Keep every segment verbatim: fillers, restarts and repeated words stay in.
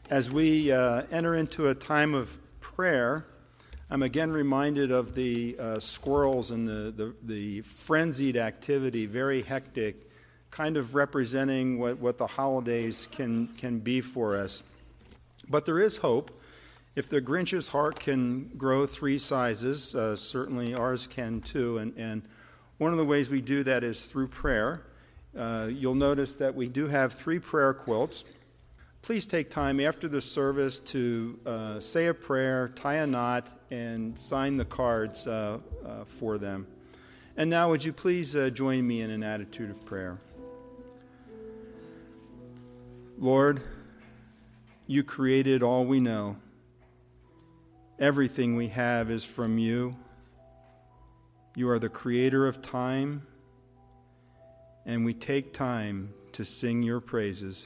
As we uh, enter into a time of prayer, I'm again reminded of the uh, squirrels and the, the, the frenzied activity, very hectic, kind of representing what, what the holidays can, can be for us. But there is hope. If the Grinch's heart can grow three sizes, uh, certainly ours can too. And, and one of the ways we do that is through prayer. Uh, you'll notice that we do have three prayer quilts. Please take time after the service to uh, say a prayer, tie a knot, and sign the cards uh, uh, for them. And now would you please uh, join me in an attitude of prayer. Lord, you created all we know. Everything we have is from you. You are the creator of time, and we take time to sing your praises.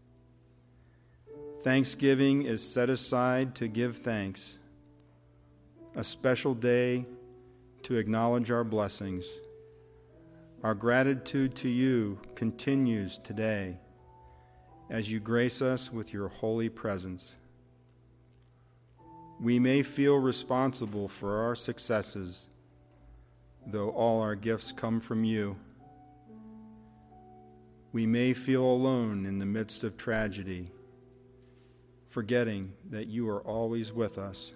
Thanksgiving is set aside to give thanks, a special day to acknowledge our blessings. Our gratitude to you continues today as you grace us with your holy presence. We may feel responsible for our successes, though all our gifts come from you. We may feel alone in the midst of tragedy, forgetting that you are always with us.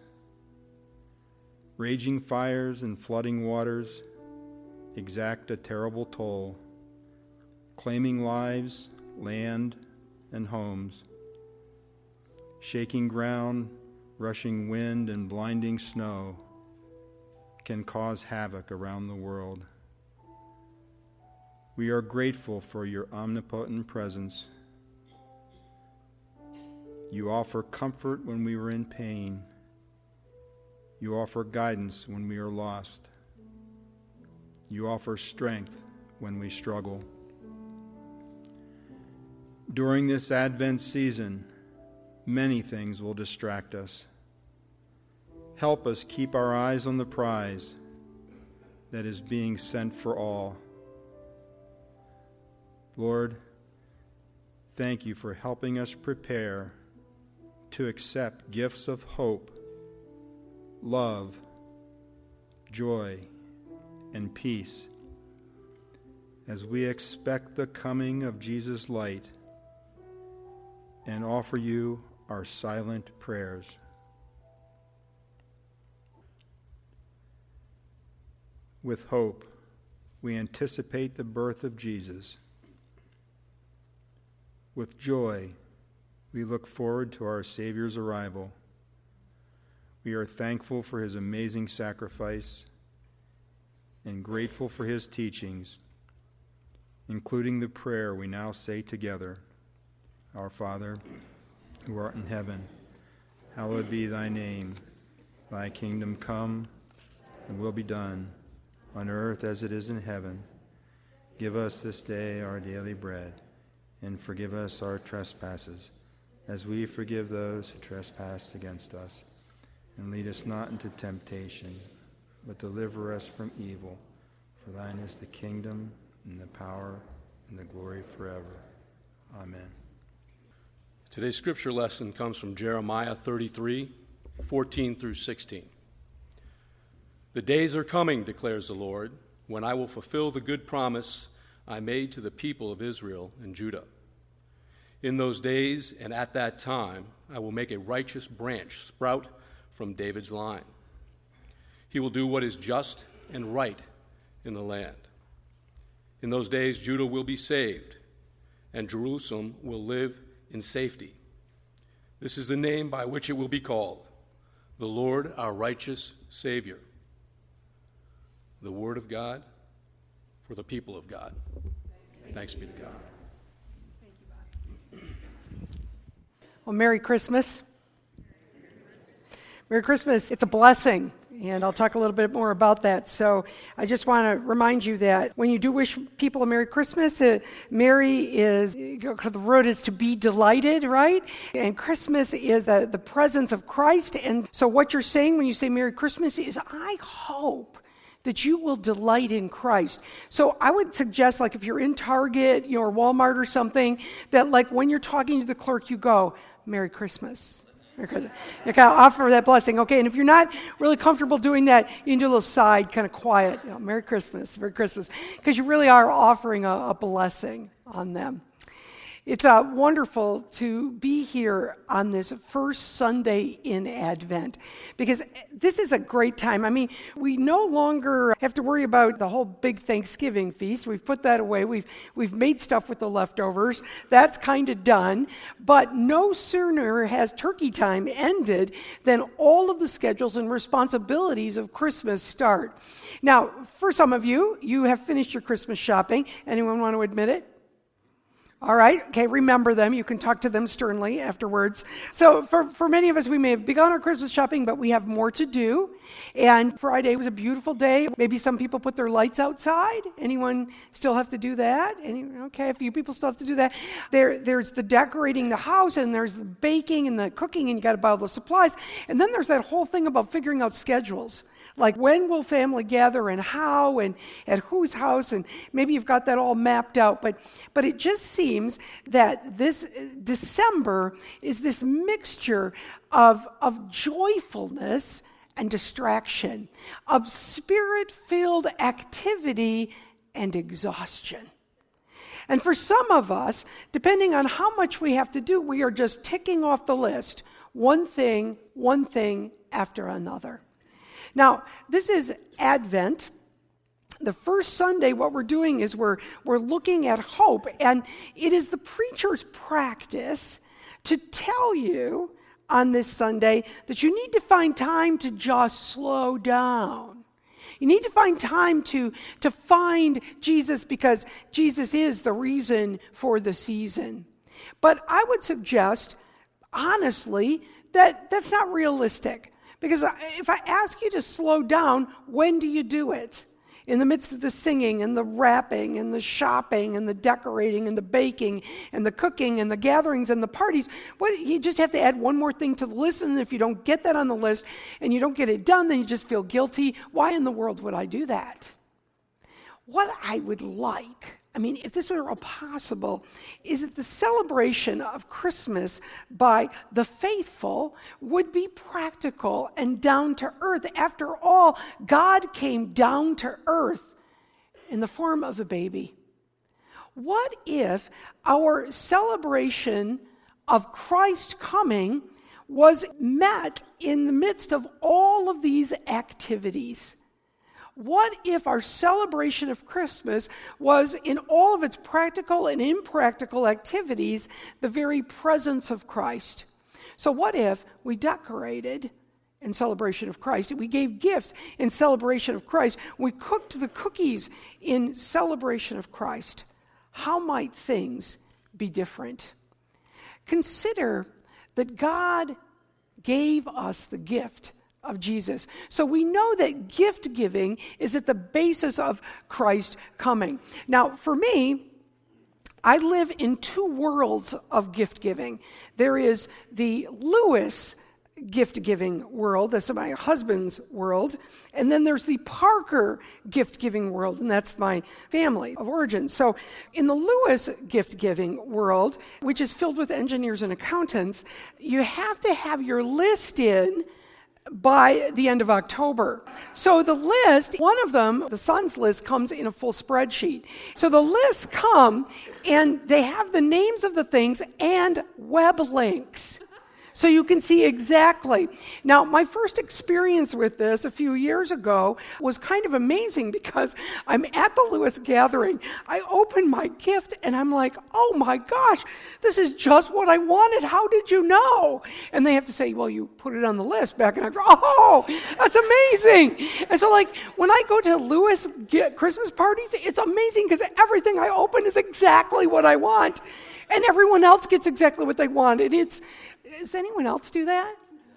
Raging fires and flooding waters exact a terrible toll, claiming lives, land, and homes. Shaking ground, rushing wind, and blinding snow can cause havoc around the world. We are grateful for your omnipotent presence. You offer comfort when we are in pain. You offer guidance when we are lost. You offer strength when we struggle. During this Advent season, many things will distract us. Help us keep our eyes on the prize that is being sent for all. Lord, thank you for helping us prepare to accept gifts of hope, love, joy, and peace as we expect the coming of Jesus' light and offer you our silent prayers. With hope, we anticipate the birth of Jesus. With joy, we look forward to our Savior's arrival. We are thankful for his amazing sacrifice and grateful for his teachings, including the prayer we now say together. Our Father, who art in heaven, hallowed be thy name. Thy kingdom come, and will be done, on earth as it is in heaven. Give us this day our daily bread, and forgive us our trespasses, as we forgive those who trespass against us. And lead us not into temptation, but deliver us from evil. For thine is the kingdom, and the power, and the glory forever. Amen. Today's scripture lesson comes from Jeremiah thirty-three, fourteen through sixteen. The days are coming, declares the Lord, when I will fulfill the good promise I made to the people of Israel and Judah. In those days and at that time, I will make a righteous branch sprout from David's line. He will do what is just and right in the land. In those days, Judah will be saved, and Jerusalem will live in safety. This is the name by which it will be called, the Lord our righteous Savior. The word of God for the people of God. Thanks be to God. Thank you, Bob. Well, Merry Christmas. Merry Christmas. It's a blessing, and I'll talk a little bit more about that. So I just want to remind you that when you do wish people a Merry Christmas, uh, Merry is, the word is to be delighted, right? And Christmas is the, the presence of Christ. And so what you're saying when you say Merry Christmas is, I hope that you will delight in Christ. So I would suggest, like if you're in Target, you know, or Walmart or something, that like when you're talking to the clerk, you go, Merry Christmas. Merry Christmas. You kind of offer that blessing. Okay, and if you're not really comfortable doing that, you can do a little side, kind of quiet. You know, Merry Christmas, Merry Christmas, because you really are offering a, a blessing on them. It's uh, wonderful to be here on this first Sunday in Advent, because this is a great time. I mean, we no longer have to worry about the whole big Thanksgiving feast. We've put that away. We've we've made stuff with the leftovers. That's kind of done. But no sooner has turkey time ended than all of the schedules and responsibilities of Christmas start. Now, for some of you, you have finished your Christmas shopping. Anyone want to admit it? All right, okay, remember them. You can talk to them sternly afterwards. So for, for many of us, we may have begun our Christmas shopping, but we have more to do. And Friday was a beautiful day. Maybe some people put their lights outside. Anyone still have to do that? Any, okay, a few people still have to do that. There, there's the decorating the house, and there's the baking and the cooking, and you got to buy all the supplies. And then there's that whole thing about figuring out schedules. Like, when will family gather and how and at whose house, and maybe you've got that all mapped out. But but it just seems that this December is this mixture of, of joyfulness and distraction, of spirit-filled activity and exhaustion. And for some of us, depending on how much we have to do, we are just ticking off the list, one thing, one thing after another. Now, this is Advent. The first Sunday, what we're doing is we're we're looking at hope, and it is the preacher's practice to tell you on this Sunday that you need to find time to just slow down. You need to find time to, to find Jesus, because Jesus is the reason for the season. But I would suggest, honestly, that that's not realistic. Because if I ask you to slow down, when do you do it? In the midst of the singing and the rapping and the shopping and the decorating and the baking and the cooking and the gatherings and the parties, what, you just have to add one more thing to the list, and if you don't get that on the list and you don't get it done, then you just feel guilty. Why in the world would I do that? What I would like, I mean, if this were all possible, is that the celebration of Christmas by the faithful would be practical and down to earth. After all, God came down to earth in the form of a baby. What if our celebration of Christ coming was met in the midst of all of these activities? What if our celebration of Christmas was, in all of its practical and impractical activities, the very presence of Christ? So what if we decorated in celebration of Christ, we gave gifts in celebration of Christ, we cooked the cookies in celebration of Christ? How might things be different? Consider that God gave us the gift of Jesus. So we know that gift giving is at the basis of Christ coming. Now, for me, I live in two worlds of gift giving. There is the Lewis gift giving world, that's my husband's world, and then there's the Parker gift giving world, and that's my family of origin. So in the Lewis gift giving world, which is filled with engineers and accountants, you have to have your list in by the end of October. So the list, one of them, the son's list, comes in a full spreadsheet. So the lists come, and they have the names of the things and web links, so you can see exactly. Now, my first experience with this a few years ago was kind of amazing, because I'm at the Lewis gathering. I open my gift, and I'm like, oh my gosh, this is just what I wanted. How did you know? And they have to say, well, you put it on the list back in October. Oh, that's amazing. And so, like, when I go to Lewis Christmas parties, it's amazing, because everything I open is exactly what I want. And everyone else gets exactly what they want. And it's, does anyone else do that?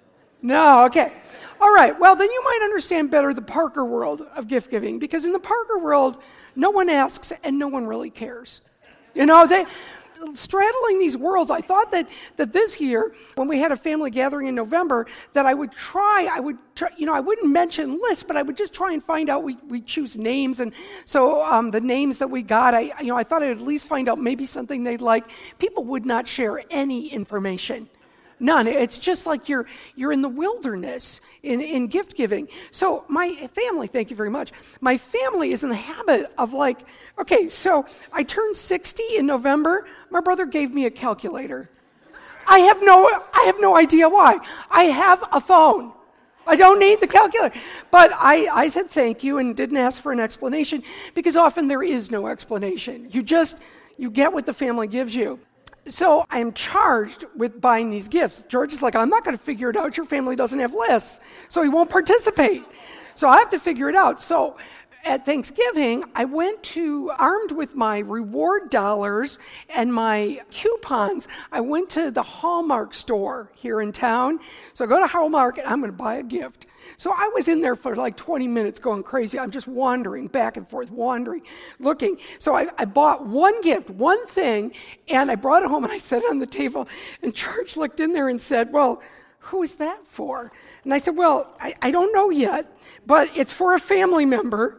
No, okay. All right, well, then you might understand better the Parker world of gift giving, because in the Parker world, no one asks and no one really cares. You know, they straddling these worlds, I thought that that this year, when we had a family gathering in November, that I would try, I would try, you know, I wouldn't mention lists, but I would just try and find out, we we choose names, and so um, the names that we got, I you know, I thought I'd at least find out maybe something they'd like. People would not share any information None. It's just like you're you're in the wilderness in, in gift giving. So my family, thank you very much, my family is in the habit of like, okay, so I turned sixty in November. My brother gave me a calculator. I have no I have no idea why. I have a phone. I don't need the calculator. But I, I said thank you and didn't ask for an explanation because often there is no explanation. You just, you get what the family gives you. So I am charged with buying these gifts. George is like, I'm not going to figure it out. Your family doesn't have lists. So he won't participate. So I have to figure it out. So at Thanksgiving, I went to, armed with my reward dollars and my coupons, I went to the Hallmark store here in town. So I go to Hallmark and I'm going to buy a gift. So I was in there for like twenty minutes going crazy. I'm just wandering back and forth, wandering, looking. So I, I bought one gift, one thing, and I brought it home and I set it on the table. And George looked in there and said, well, who is that for? And I said, well, I, I don't know yet, but it's for a family member.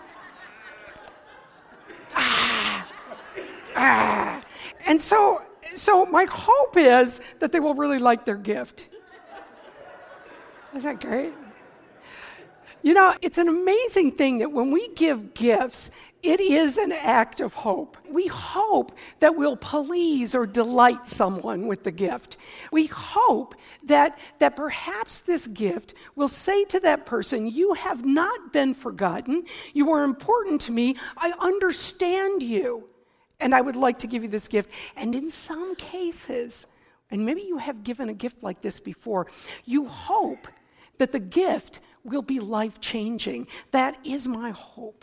Ah, ah. And so, so my hope is that they will really like their gift. Isn't that great? You know, it's an amazing thing that when we give gifts, it is an act of hope. We hope that we'll please or delight someone with the gift. We hope that, that perhaps this gift will say to that person, you have not been forgotten. You are important to me. I understand you. And I would like to give you this gift. And in some cases, and maybe you have given a gift like this before, you hope that the gift will be life-changing. That is my hope.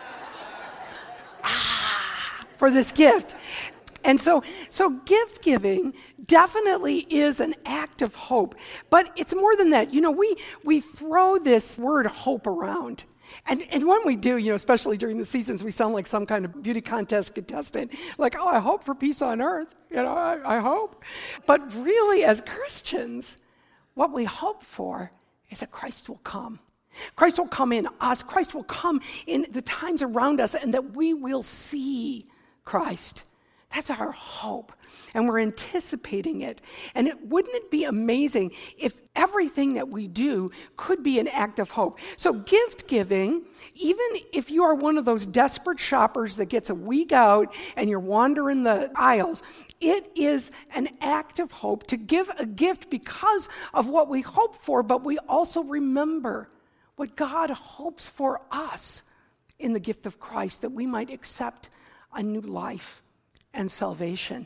ah, for this gift. And so, so gift giving definitely is an act of hope. But it's more than that. You know, we, we throw this word hope around. And, and when we do, you know, especially during the seasons, we sound like some kind of beauty contest contestant. Like, oh, I hope for peace on earth. You know, I, I hope. But really, as Christians, what we hope for is that Christ will come. Christ will come in us. Christ will come in the times around us, and that we will see Christ. That's our hope, and we're anticipating it. And it, wouldn't it be amazing if everything that we do could be an act of hope? So gift giving, even if you are one of those desperate shoppers that gets a week out and you're wandering the aisles, it is an act of hope to give a gift because of what we hope for, but we also remember what God hopes for us in the gift of Christ, that we might accept a new life and salvation.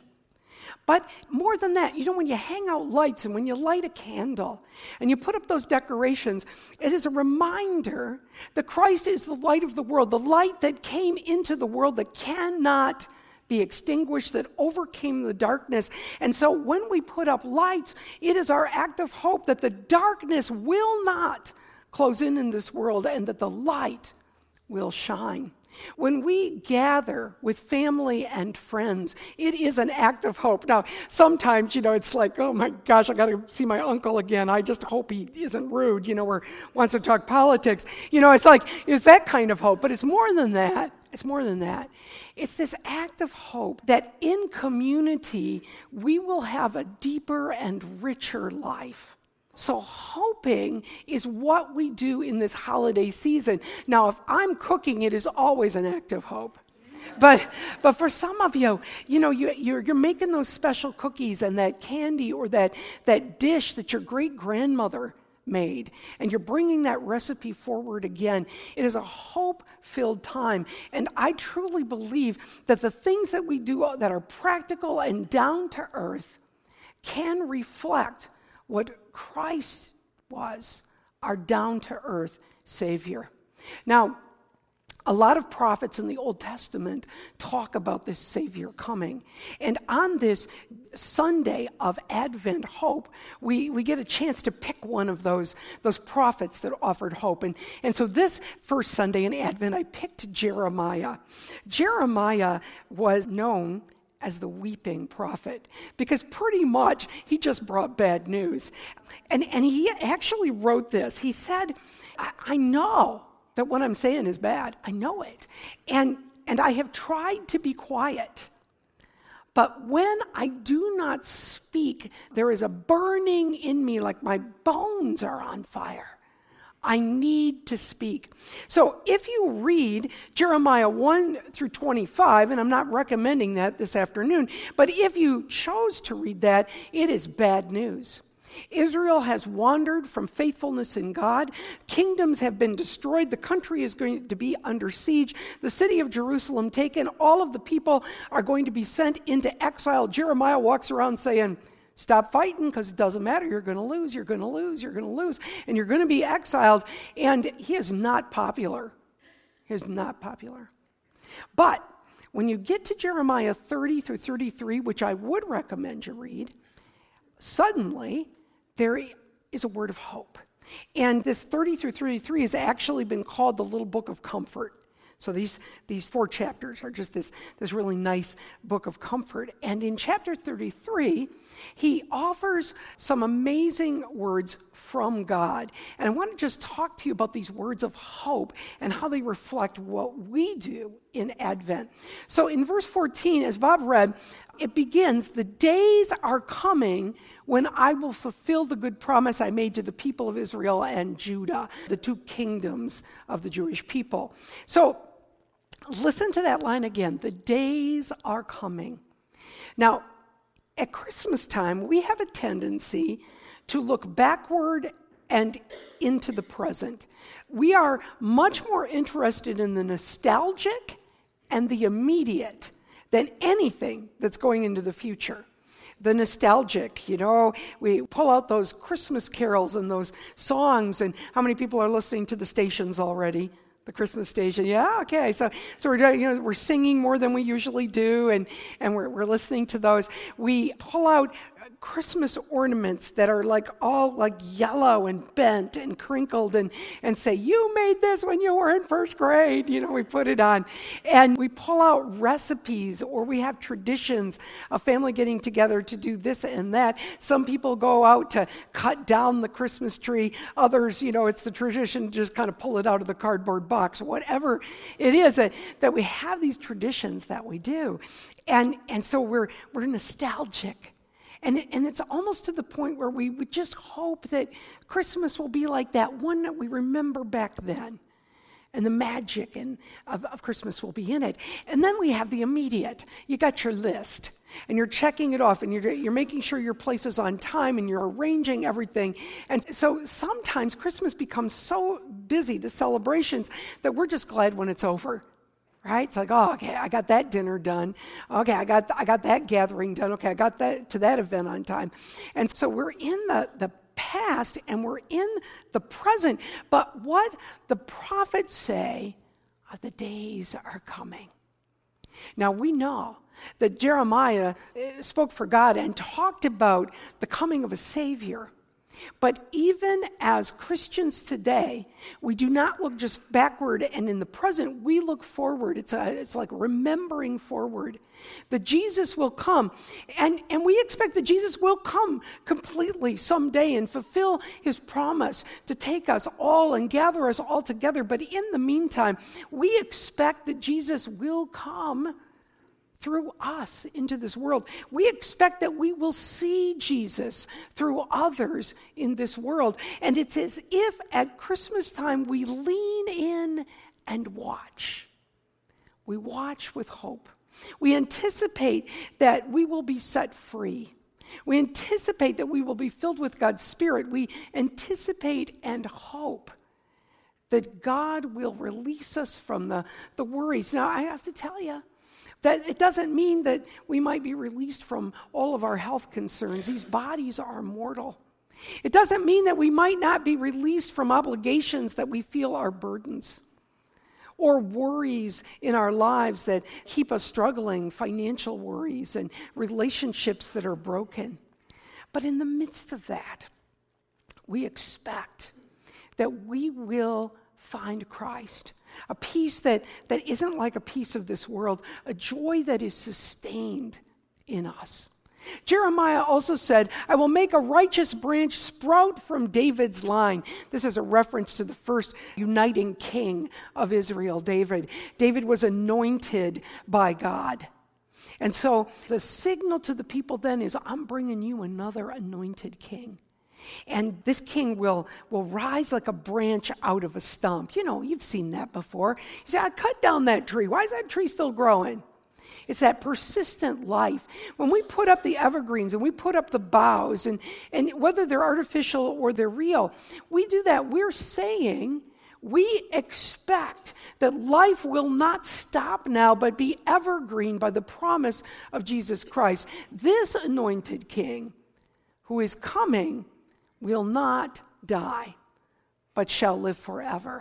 But more than that, you know, when you hang out lights and when you light a candle and you put up those decorations, it is a reminder that Christ is the light of the world, the light that came into the world that cannot be extinguished, that overcame the darkness. And so when we put up lights, it is our act of hope that the darkness will not close in in this world and that the light will shine. When we gather with family and friends, it is an act of hope. Now, sometimes, you know, it's like, oh my gosh, I got to see my uncle again. I just hope he isn't rude, you know, or wants to talk politics. You know, it's like, it's that kind of hope. But it's more than that. It's more than that. It's this act of hope that in community, we will have a deeper and richer life. So hoping is what we do in this holiday season. Now, if I'm cooking, it is always an act of hope. But but for some of you, you know, you, you're, you're making those special cookies and that candy or that, that dish that your great-grandmother made, and you're bringing that recipe forward again. It is a hope-filled time. And I truly believe that the things that we do that are practical and down to earth can reflect what Christ was, our down-to-earth Savior. Now, a lot of prophets in the Old Testament talk about this Savior coming. And on this Sunday of Advent hope, we, we get a chance to pick one of those, those prophets that offered hope. And, and so this first Sunday in Advent, I picked Jeremiah. Jeremiah was known as the weeping prophet, because pretty much he just brought bad news. And, and he actually wrote this. He said, I, I know that what I'm saying is bad. I know it. And, and I have tried to be quiet, But when I do not speak, there is a burning in me like my bones are on fire. I need to speak. So if you read Jeremiah one through twenty-five, and I'm not recommending that this afternoon, but if you chose to read that, it is bad news. Israel has wandered from faithfulness in God. Kingdoms have been destroyed. The country is going to be under siege. The city of Jerusalem taken. All of the people are going to be sent into exile. Jeremiah walks around saying, stop fighting because it doesn't matter. You're going to lose. You're going to lose. You're going to lose. And you're going to be exiled. And he is not popular. He is not popular. But when you get to Jeremiah thirty through thirty-three, which I would recommend you read, suddenly there is a word of hope. And this thirty through thirty-three has actually been called the little book of comfort. So these, these four chapters are just this, this really nice book of comfort. And in chapter thirty-three, he offers some amazing words from God. And I want to just talk to you about these words of hope and how they reflect what we do in Advent. So in verse fourteen, as Bob read, it begins, the days are coming when I will fulfill the good promise I made to the people of Israel and Judah, the two kingdoms of the Jewish people. So listen to that line again. The days are coming. Now, at Christmas time, we have a tendency to look backward and into the present. We are much more interested in the nostalgic and the immediate than anything that's going into the future. The nostalgic, you know, we pull out those Christmas carols and those songs, and how many people are listening to the stations already? The Christmas station, yeah, okay. So, so we're doing, you know, we're singing more than we usually do, and and we're we're listening to those. We pull out Christmas ornaments that are like all like yellow and bent and crinkled, and and say, you made this when you were in first grade. You know, we put it on, and we pull out recipes, or we have traditions, a family getting together to do this and that. Some people go out to cut down the Christmas tree. Others, you know, it's the tradition to just kind of pull it out of the cardboard box. Whatever it is that, that we have these traditions that we do, and and so we're we're nostalgic. And, and it's almost to the point where we would just hope that Christmas will be like that one that we remember back then. And the magic and of, of Christmas will be in it. And then we have the immediate. You got your list, and you're checking it off, and you're, you're making sure your place is on time, and you're arranging everything. And so sometimes Christmas becomes so busy, the celebrations, that we're just glad when it's over. Right? It's like, oh, okay, I got that dinner done. Okay, I got I got that gathering done. Okay, I got that to that event on time. And so we're in the, the past and we're in the present. But what the prophets say are the days are coming. Now we know that Jeremiah spoke for God and talked about the coming of a Savior. But even as Christians today, we do not look just backward and in the present, we look forward. It's a, it's like remembering forward. That Jesus will come, and, and we expect that Jesus will come completely someday and fulfill his promise to take us all and gather us all together. But in the meantime, we expect that Jesus will come through us into this world. We expect that we will see Jesus through others in this world. And it's as if at Christmas time we lean in and watch. We watch with hope. We anticipate that we will be set free. We anticipate that we will be filled with God's Spirit. We anticipate and hope that God will release us from the, the worries. Now, I have to tell you, that it doesn't mean that we might be released from all of our health concerns. These bodies are mortal. It doesn't mean that we might not be released from obligations that we feel are burdens, or worries in our lives that keep us struggling, financial worries and relationships that are broken. But in the midst of that, we expect that we will find Christ. A peace that, that isn't like a peace of this world, a joy that is sustained in us. Jeremiah also said, I will make a righteous branch sprout from David's line. This is a reference to the first uniting king of Israel, David. David was anointed by God. And so the signal to the people then is, I'm bringing you another anointed king. And this king will, will rise like a branch out of a stump. You know, you've seen that before. You say, I cut down that tree. Why is that tree still growing? It's that persistent life. When we put up the evergreens and we put up the boughs, and, and whether they're artificial or they're real, we do that. We're saying we expect that life will not stop now but be evergreen by the promise of Jesus Christ. This anointed king who is coming will not die, but shall live forever.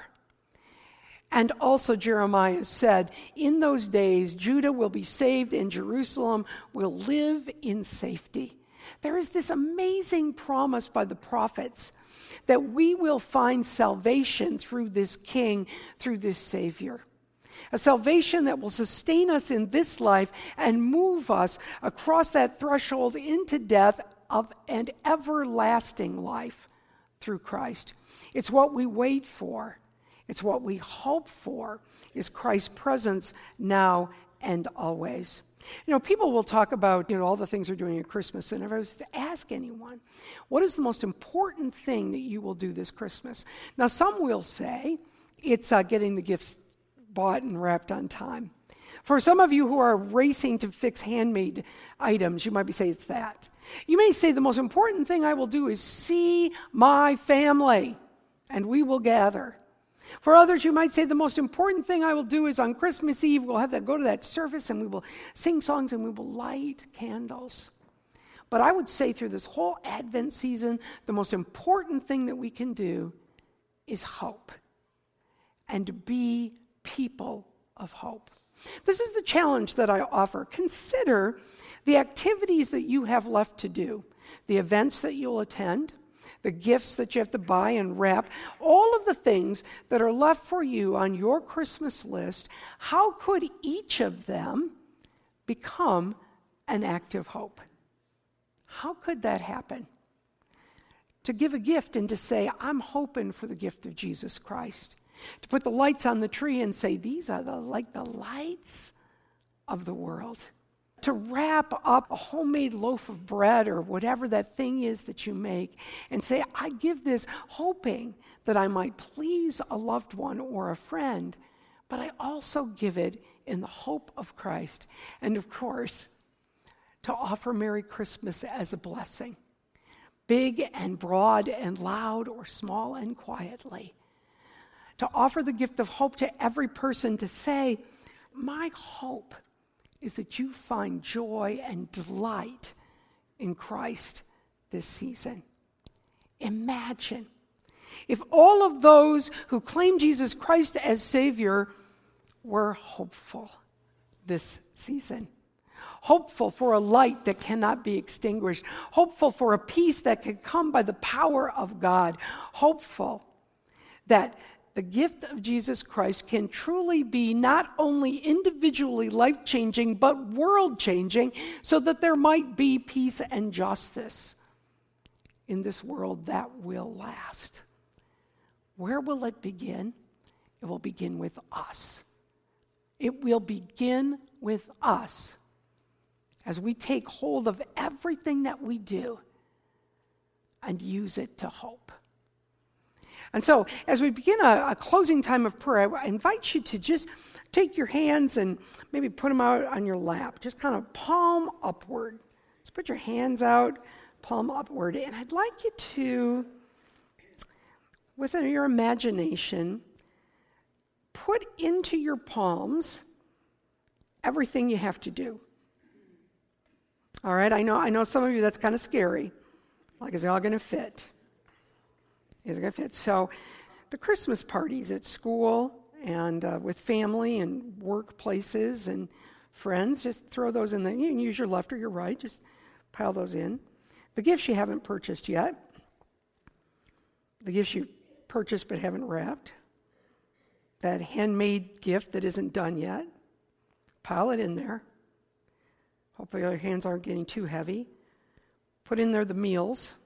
And also Jeremiah said, in those days, Judah will be saved and Jerusalem will live in safety. There is this amazing promise by the prophets that we will find salvation through this king, through this Savior. A salvation that will sustain us in this life and move us across that threshold into death of an everlasting life through Christ. It's what we wait for. It's what we hope for, is Christ's presence now and always. You know, people will talk about, you know, all the things they're doing at Christmas, and if I was to ask anyone, what is the most important thing that you will do this Christmas? Now, some will say it's uh, getting the gifts bought and wrapped on time. For some of you who are racing to fix handmade items, you might be saying it's that. You may say the most important thing I will do is see my family, and we will gather. For others, you might say the most important thing I will do is on Christmas Eve, we'll have that go to that service and we will sing songs and we will light candles. But I would say through this whole Advent season, the most important thing that we can do is hope and to be people of hope. This is the challenge that I offer. Consider the activities that you have left to do, the events that you'll attend, the gifts that you have to buy and wrap, all of the things that are left for you on your Christmas list. How could each of them become an act of hope? How could that happen? To give a gift and to say, I'm hoping for the gift of Jesus Christ. To put the lights on the tree and say, these are the like the lights of the world. To wrap up a homemade loaf of bread or whatever that thing is that you make and say, I give this hoping that I might please a loved one or a friend, but I also give it in the hope of Christ. And of course, to offer Merry Christmas as a blessing, big and broad and loud or small and quietly. To offer the gift of hope to every person, to say, my hope is that you find joy and delight in Christ this season. Imagine if all of those who claim Jesus Christ as Savior were hopeful this season. Hopeful for a light that cannot be extinguished. Hopeful for a peace that can come by the power of God. Hopeful that the gift of Jesus Christ can truly be not only individually life-changing, but world-changing, so that there might be peace and justice in this world that will last. Where will it begin? It will begin with us. It will begin with us as we take hold of everything that we do and use it to hope. And so, as we begin a, a closing time of prayer, I invite you to just take your hands and maybe put them out on your lap, just kind of palm upward. Just put your hands out, palm upward. And I'd like you to, with your imagination, put into your palms everything you have to do. All right, I know, I know some of you that's kind of scary. Like, is it all going to fit? Is it going to fit? So the Christmas parties at school and uh, with family and workplaces and friends, just throw those in there. You can use your left or your right. Just pile those in. The gifts you haven't purchased yet. The gifts you purchased but haven't wrapped. That handmade gift that isn't done yet. Pile it in there. Hopefully your hands aren't getting too heavy. Put in there the meals.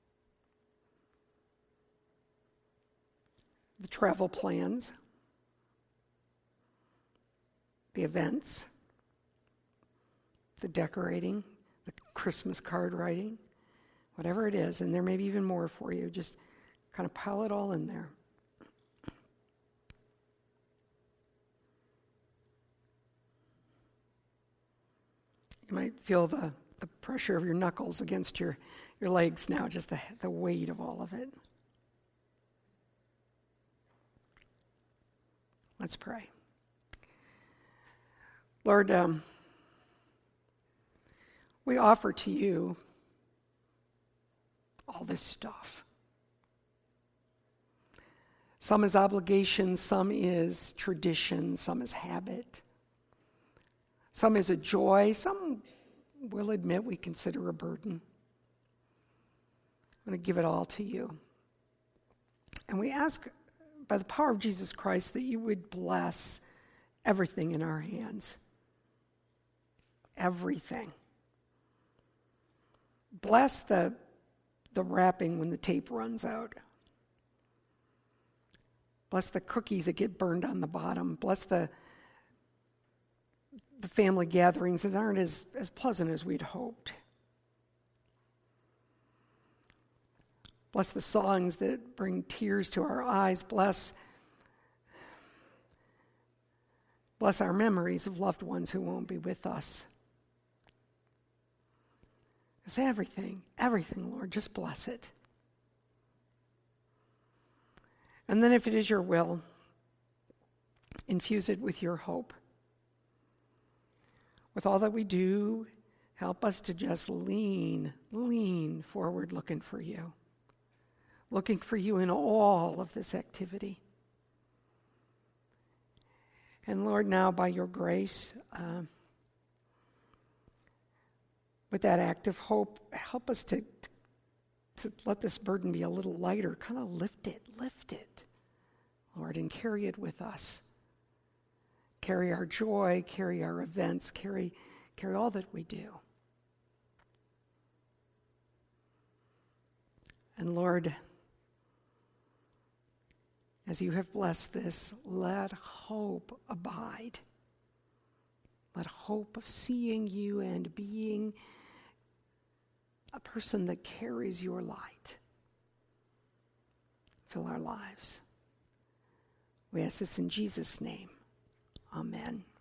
The travel plans, the events, the decorating, the Christmas card writing, whatever it is, and there may be even more for you. Just kind of pile it all in there. You might feel the, the pressure of your knuckles against your, your legs now, just the, the weight of all of it. Let's pray. Lord, um, we offer to you all this stuff. Some is obligation, some is tradition, some is habit. Some is a joy, some we'll admit we consider a burden. I'm going to give it all to you. And we ask, by the power of Jesus Christ, that you would bless everything in our hands. Everything. Bless the, the wrapping when the tape runs out. Bless the cookies that get burned on the bottom. Bless the, the family gatherings that aren't as, as pleasant as we'd hoped. Bless the songs that bring tears to our eyes. Bless, bless our memories of loved ones who won't be with us. It's everything, everything, Lord, just bless it. And then if it is your will, infuse it with your hope. With all that we do, help us to just lean, lean forward looking for you. Looking for you in all of this activity. And Lord, now by your grace, uh, with that act of hope, help us to, to, to let this burden be a little lighter. Kind of lift it, lift it, Lord, and carry it with us. Carry our joy, carry our events, carry, carry all that we do. And Lord, as you have blessed this, let hope abide. Let hope of seeing you and being a person that carries your light fill our lives. We ask this in Jesus' name. Amen.